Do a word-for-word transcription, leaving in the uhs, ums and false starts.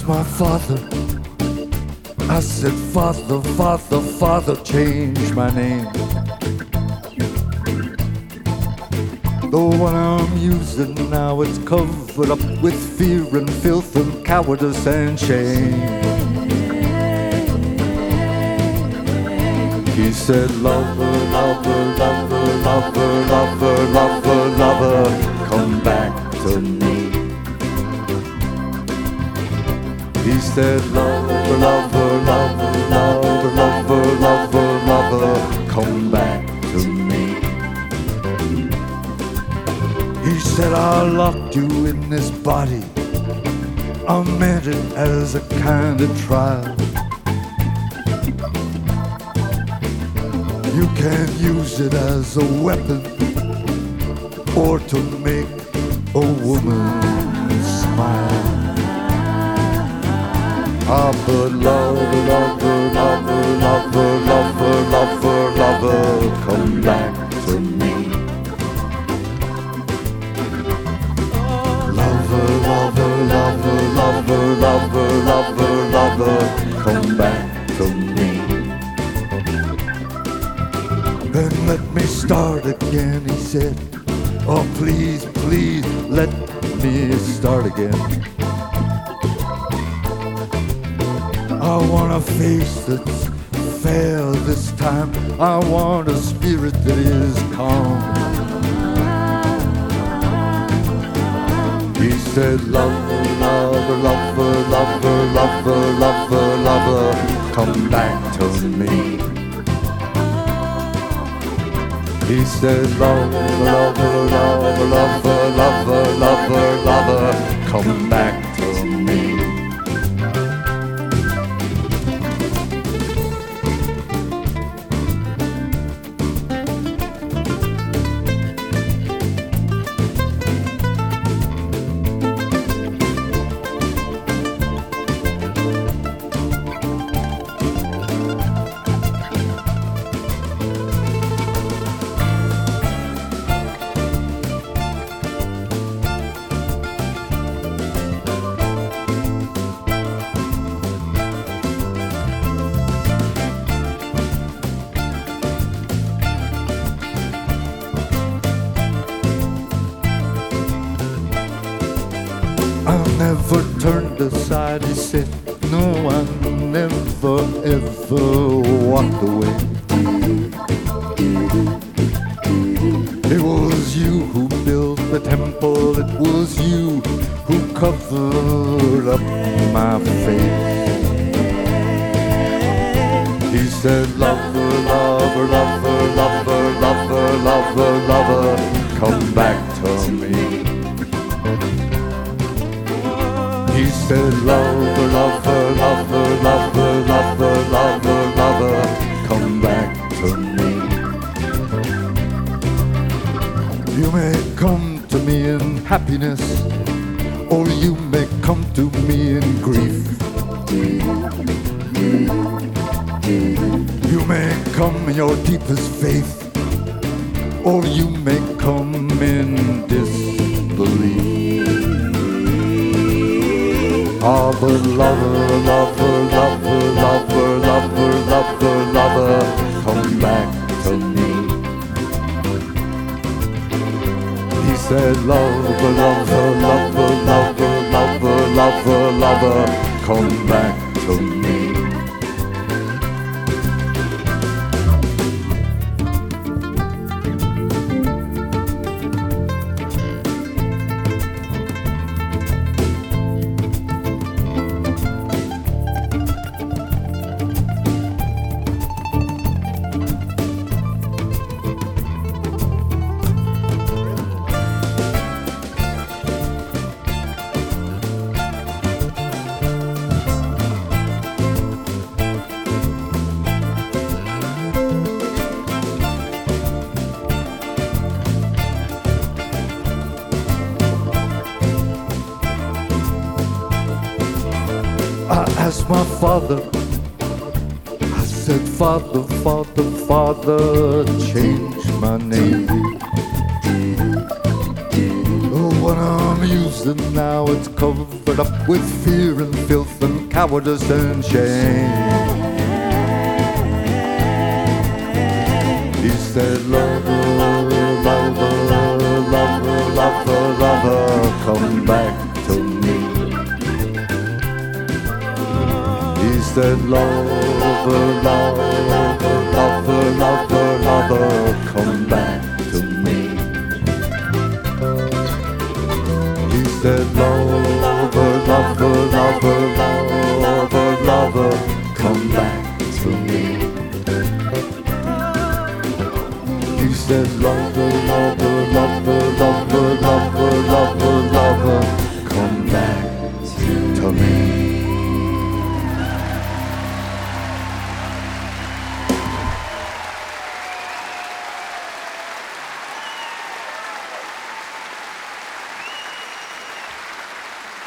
asked my father, I said, Father, Father, Father, change my name. The one I'm using now, it's covered up with fear and filth and cowardice and shame. He said, lover, lover, lover, lover, lover, lover, lover, come back to me. He said, lover, lover, lover, lover, lover, lover, lover, come back to me. He said, I locked you in this body. I meant it as a kind of trial. You can't use it as a weapon or to make a woman smile. Ah, but lover, lover, lover, lover, lover, lover, lover, come back to me. Lover, lover, lover, lover, lover, lover, lover, come back to me. Then let me start again, he said. Oh, please, please, let me start again. I want a face that's fair this time. I want a spirit that is calm. He said, lover, lover, lover, lover, lover, lover, lover, come back to me. He said, lover, lover, lover, lover, lover, lover, lover, come back to me. I never turned aside, he said. No, I never ever walked away. It was you who built the temple, it was you who covered up my face. He said, lover, lover, lover, lover, lover, lover, lover, come back to me. He said, lover, lover, lover, lover, lover, lover, lover, come back to me. You may come to me in happiness, or you may come to me in grief. You may come in your deepest faith, or you may come in disbelief. Ah, but lover, lover, lover, lover, lover, lover, lover, come back to me. He said, lover, lover, lover, lover, lover, lover, lover, come back to me. I asked my father, I said, Father, Father, Father, change my name. The one I'm using was, and now it's covered up with fear and filth and cowardice and shame. He said, lover, lover, lover, lover, lover, come back to me. He said, lover, lover, lover, lover, lover, come back to me. He said, lover, lover, lover, lover, lover, come back to me. He said, lover,